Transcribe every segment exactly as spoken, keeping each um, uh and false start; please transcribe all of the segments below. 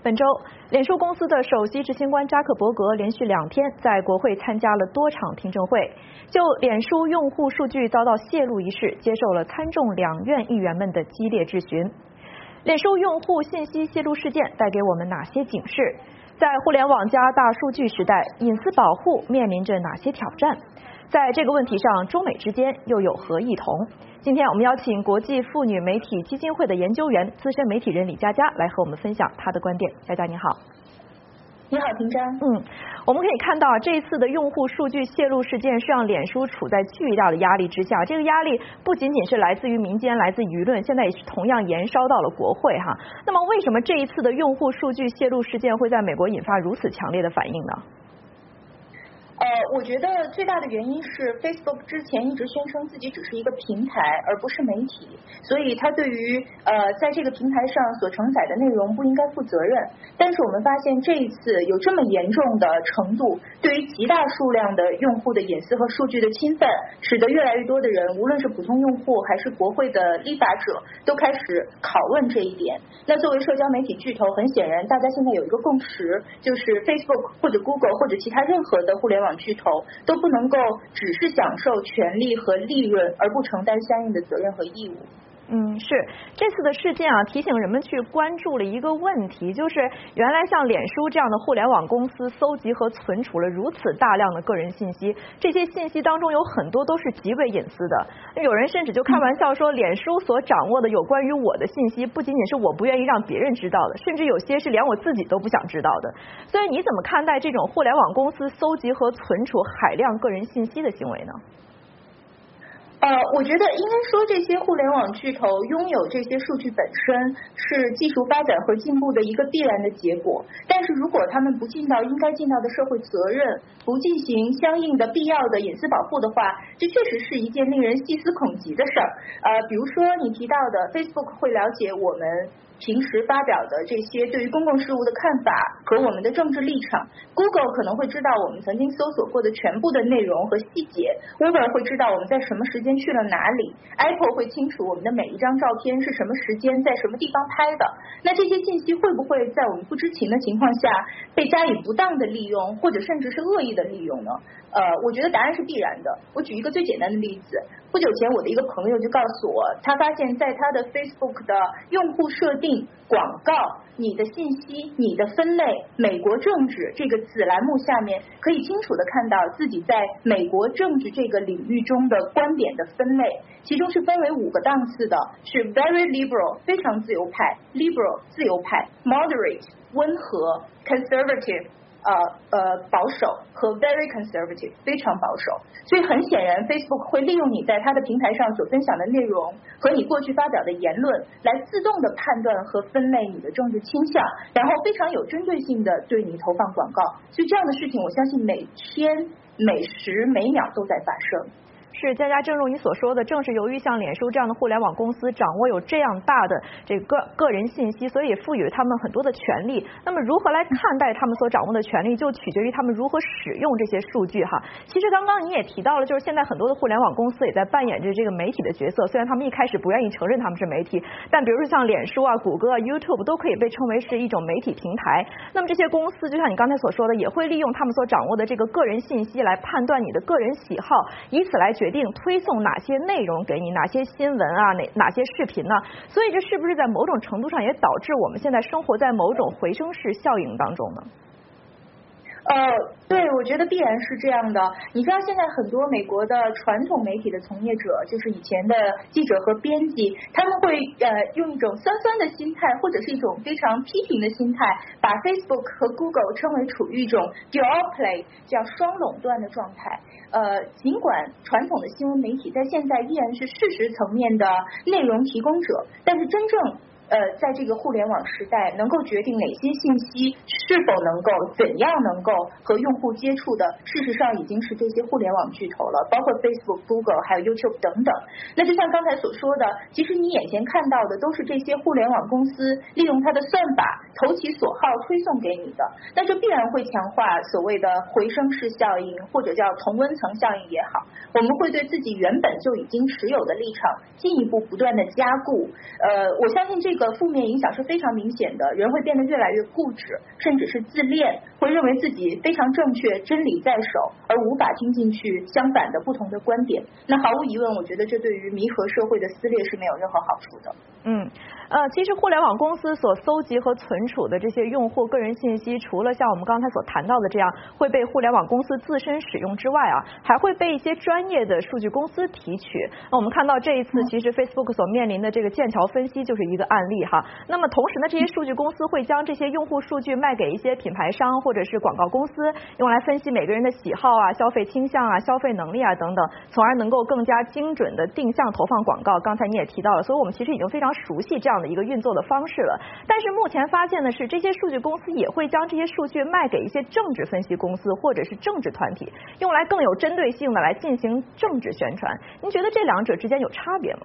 本周，脸书公司的首席执行官扎克伯格连续两天在国会参加了多场听证会，就脸书用户数据遭到泄露一事，接受了参众两院议员们的激烈质询。脸书用户信息泄露事件带给我们哪些警示？在互联网加大数据时代，隐私保护面临着哪些挑战？在这个问题上，中美之间又有何异同？今天我们邀请国际妇女媒体基金会的研究员、资深媒体人李佳佳来和我们分享她的观点。佳佳你好。 你好，平章。 嗯，我们可以看到这一次的用户数据泄露事件是让脸书处在巨大的压力之下，这个压力不仅仅是来自于民间，来自舆论，现在也是同样延烧到了国会哈。那么为什么这一次的用户数据泄露事件会在美国引发如此强烈的反应呢？ 呃，我觉得最大的原因是 Facebook 之前一直宣称自己只是一个平台，而不是媒体，所以它对于呃在这个平台上所承载的内容不应该负责任。但是我们发现这一次有这么严重的程度，对于极大数量的用户的隐私和数据的侵犯，使得越来越多的人，无论是普通用户还是国会的立法者，都开始拷问这一点。那作为社交媒体巨头，很显然大家现在有一个共识，就是 Facebook 或者 Google 或者其他任何的互联网巨头都不能够只是享受权利和利润，而不承担相应的责任和义务。 嗯，是这次的事件啊，提醒人们去关注了一个问题，就是原来像脸书这样的互联网公司搜集和存储了如此大量的个人信息，这些信息当中有很多都是极为隐私的。有人甚至就开玩笑说，脸书所掌握的有关于我的信息，不仅仅是我不愿意让别人知道的，甚至有些是连我自己都不想知道的。所以你怎么看待这种互联网公司搜集和存储海量个人信息的行为呢？ 呃，我觉得应该说这些互联网巨头拥有这些数据本身是技术发展和进步的一个必然的结果，但是如果他们不尽到应该尽到的社会责任，不进行相应的必要的隐私保护的话，这确实是一件令人细思恐极的事儿。呃，比如说你提到的 Facebook 会了解我们平时发表的这些对于公共事务的看法和我们的政治立场， Google 可能会知道我们曾经搜索过的全部的内容和细节， Uber 会知道我们在什么时间去了哪里， Apple 会清楚我们的每一张照片是什么时间在什么地方拍的。那这些信息会不会在我们不知情的情况下被加以不当的利用，或者甚至是恶意的利用呢？呃，我觉得答案是必然的。我举一个最简单的例子，不久前我的一个朋友就告诉我，他发现在他的 Facebook 的用户设定广告、你的信息、你的分类、美国政治这个子栏目下面，可以清楚的看到自己在美国政治这个领域中的观点的分类，其中是分为五个档次的，是 very liberal 非常自由派， liberal 自由派， moderate 温和， conservative呃呃保守和 very conservative 非常保守。所以很显然 Facebook 会利用你在它的平台上所分享的内容和你过去发表的言论，来自动的判断和分类你的政治倾向，然后非常有针对性的对你投放广告。所以这样的事情我相信每天每时每秒都在发生。 是佳佳，正如你所说的，正是由于像脸书这样的互联网公司掌握有这样大的这个个人信息，所以也赋予他们很多的权利。那么如何来看待他们所掌握的权利，就取决于他们如何使用这些数据哈。其实刚刚你也提到了，就是现在很多的互联网公司也在扮演着这个媒体的角色，虽然他们一开始不愿意承认他们是媒体，但比如说像脸书啊、谷歌啊、YouTube 都可以被称为是一种媒体平台。那么这些公司就像你刚才所说的，也会利用他们所掌握的这个个人信息来判断你的个人喜好，以此来决定推送哪些内容给你，哪些新闻啊，哪哪些视频呢？所以这是不是在某种程度上也导致我们现在生活在某种回声式效应当中呢？ 呃，对，我觉得必然是这样的。你知道现在很多美国的传统媒体的从业者，就是以前的记者和编辑，他们会呃用一种酸酸的心态，或者是一种非常批评的心态，把 Facebook 和 Google 称为处于一种 duopoly 叫双垄断的状态。呃，尽管传统的新闻媒体在现在依然是事实层面的内容提供者，但是真正呃，在这个互联网时代，能够决定哪些信息是否能够、怎样能够和用户接触的，事实上已经是这些互联网巨头了，包括 Facebook、Google 还有 YouTube 等等。那就像刚才所说的，其实你眼前看到的都是这些互联网公司利用它的算法投其所好推送给你的，那这必然会强化所谓的回声式效应，或者叫同温层效应也好，我们会对自己原本就已经持有的立场进一步不断的加固。呃，我相信这个负面影响是非常明显的，人会变得越来越固执，甚至是自恋，会认为自己非常正确，真理在手，而无法听进去相反的不同的观点。那毫无疑问，我觉得这对于弥合社会的撕裂是没有任何好处的。 嗯，呃，其实互联网公司所搜集和存储的这些用户个人信息，除了像我们刚才所谈到的这样会被互联网公司自身使用之外啊，还会被一些专业的数据公司提取。那我们看到这一次，其实 Facebook 所面临的这个剑桥分析就是一个案例哈。那么同时呢，这些数据公司会将这些用户数据卖给一些品牌商或者是广告公司，用来分析每个人的喜好啊、消费倾向啊、消费能力啊等等，从而能够更加精准的定向投放广告。刚才你也提到了，所以我们其实已经非常熟悉这样的一个运作的方式了。但是目前发现的是，这些数据公司也会将这些数据卖给一些政治分析公司或者是政治团体，用来更有针对性的来进行政治宣传。您觉得这两者之间有差别吗？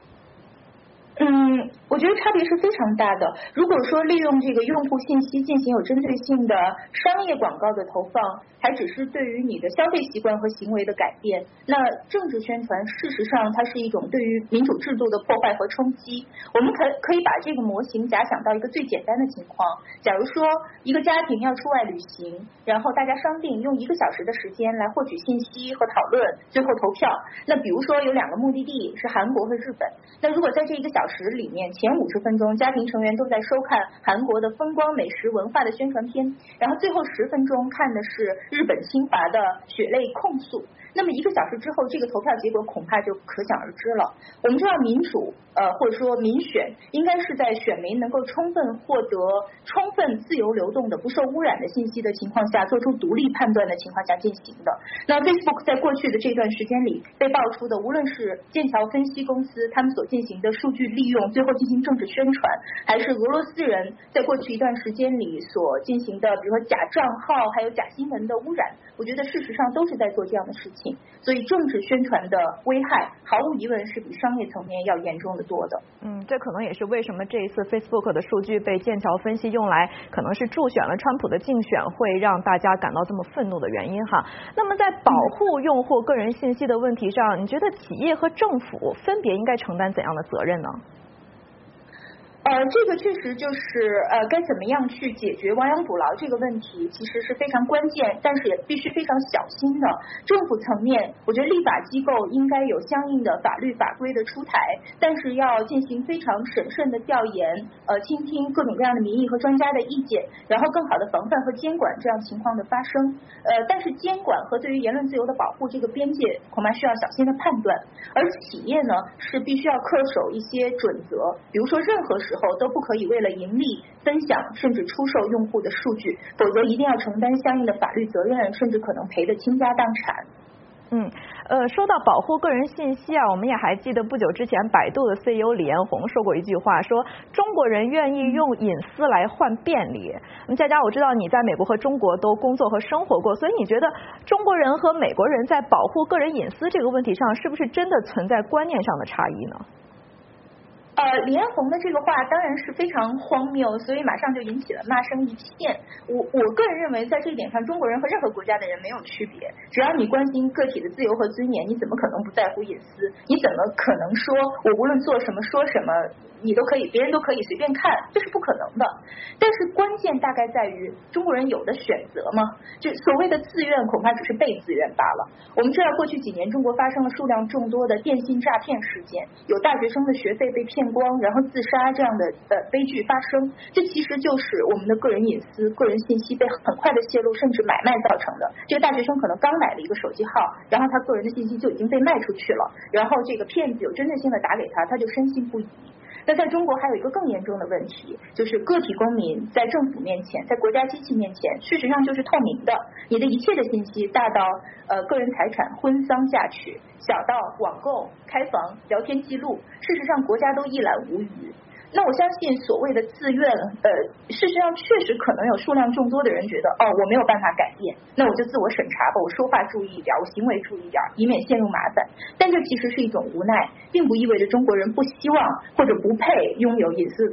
嗯，我觉得差别是非常大的。如果说利用这个用户信息进行有针对性的商业广告的投放，还只是对于你的消费习惯和行为的改变，那政治宣传事实上它是一种对于民主制度的破坏和冲击。我们可可以把这个模型假想到一个最简单的情况，假如说一个家庭要出外旅行，然后大家商定用一个小时的时间来获取信息和讨论，最后投票。那比如说有两个目的地是韩国和日本，那如果在这一个小时里面前五十分钟家庭成员都在收看韩国的风光美食文化的宣传片，然后最后十分钟看的是日本侵华的血泪控诉，那么一个小时之后这个投票结果恐怕就可想而知了。我们知道民主呃或者说民选应该是在选民能够充分获得充分自由流动的不受污染的信息的情况下做出独立判断的情况下进行的。那 Facebook 在过去的这段时间里被爆出的，无论是剑桥分析公司他们所进行的数据利用最后进行政治宣传，还是俄罗斯人在过去一段时间里所进行的比如说假账号还有假新闻的污染，我觉得事实上都是在做这样的事情。所以政治宣传的危害毫无疑问是比商业层面要严重的多的。 嗯，这可能也是为什么这一次 Facebook 的数据被剑桥分析用来可能是助选了川普的竞选，会让大家感到这么愤怒的原因哈。那么在保护用户个人信息的问题上，你觉得企业和政府分别应该承担怎样的责任呢？ 呃，这个确实就是呃，该怎么样去解决亡羊补牢这个问题，其实是非常关键，但是也必须非常小心的。政府层面，我觉得立法机构应该有相应的法律法规的出台，但是要进行非常审慎的调研，呃，倾听各种各样的民意和专家的意见，然后更好的防范和监管这样情况的发生。呃，但是监管和对于言论自由的保护这个边界，恐怕需要小心的判断。而企业呢，是必须要恪守一些准则，比如说任何时候都不可以为了盈利分享甚至出售用户的数据，否则一定要承担相应的法律责任，甚至可能赔得倾家荡产。 嗯，呃，说到保护个人信息啊，我们也还记得不久之前百度的 C E O 李彦宏说过一句话，说中国人愿意用隐私来换便利。那佳佳，我知道你在美国和中国都工作和生活过，所以你觉得中国人和美国人在保护个人隐私这个问题上，是不是真的存在观念上的差异呢？ 呃，李彦宏的这个话当然是非常荒谬，所以马上就引起了骂声一片。我我个人认为，在这一点上，中国人和任何国家的人没有区别。只要你关心个体的自由和尊严，你怎么可能不在乎隐私？你怎么可能说我无论做什么说什么，你都可以，别人都可以随便看？这是不可能的。但是关键大概在于中国人有的选择吗？就所谓的自愿，恐怕只是被自愿罢了。我们知道，过去几年中国发生了数量众多的电信诈骗事件，有大学生的学费被骗光，然后自杀这样的呃悲剧发生，这其实就是我们的个人隐私、个人信息被很快的泄露，甚至买卖造成的。这个大学生可能刚买了一个手机号，然后他个人的信息就已经被卖出去了，然后这个骗子有针对性的打给他，他就深信不疑。那在中国还有一个更严重的问题，就是个体公民在政府面前，在国家机器面前，事实上就是透明的。你的一切的信息，大到呃个人财产、婚丧嫁娶，小到网购、开房、聊天记录，事实上国家都一览无余。那我相信所谓的自愿，呃，事实上确实可能有数量众多的人觉得，哦，我没有办法改变，那我就自我审查吧，我说话注意一点，我行为注意一点，以免陷入麻烦。但这其实是一种无奈，并不意味着中国人不希望或者不配拥有隐私的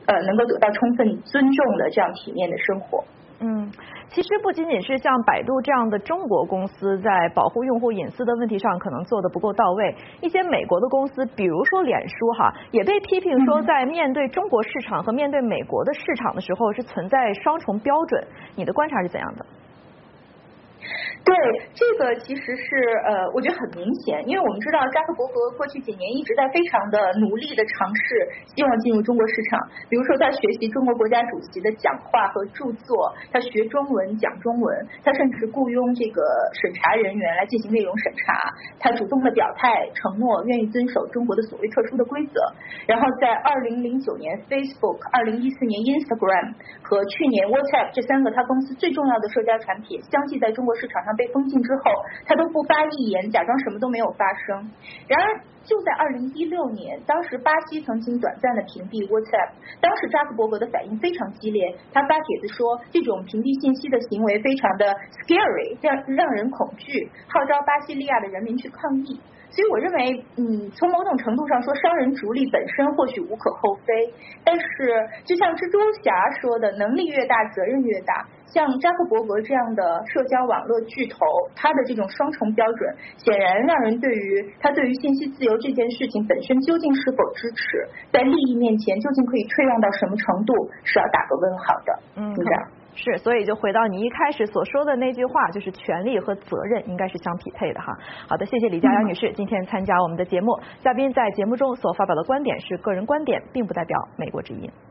呃能够得到充分尊重的这样体面的生活。 嗯，其实不仅仅是像百度这样的中国公司在保护用户隐私的问题上可能做得不够到位，一些美国的公司，比如说脸书哈，也被批评说在面对中国市场和面对美国的市场的时候是存在双重标准。你的观察是怎样的？ 对，这个其实是呃，我觉得很明显，因为我们知道扎克伯格过去几年一直在非常的努力的尝试，希望进入中国市场。比如说他学习中国国家主席的讲话和著作，他学中文讲中文，他甚至雇佣这个审查人员来进行内容审查。他主动的表态承诺愿意遵守中国的所谓特殊的规则。然后在二零零九年 Facebook、二零一四年 Instagram 和去年 WhatsApp 这三个他公司最重要的社交产品相继在中国市场上被封禁之后，他都不发一言，假装什么都没有发生。然而就在二零一六年，当时巴西曾经短暂的屏蔽 WhatsApp， 当时扎克伯格的反应非常激烈，他发帖子说这种屏蔽信息的行为非常的 scary， 让让人恐惧，号召巴西利亚的人民去抗议。所以我认为，嗯，从某种程度上说，商人逐利本身或许无可厚非，但是就像蜘蛛侠说的，能力越大，责任越大。像扎克伯格这样的社交网络巨头，他的这种双重标准，显然让人对于他对于信息自由这件事情本身究竟是否支持，在利益面前究竟可以退让到什么程度，是要打个问号的。 嗯， 是这样。 是，所以就回到你一开始所说的那句话，就是权利和责任应该是相匹配的哈。好的，谢谢李佳瑶女士今天参加我们的节目。嘉宾在节目中所发表的观点是个人观点，并不代表美国之音。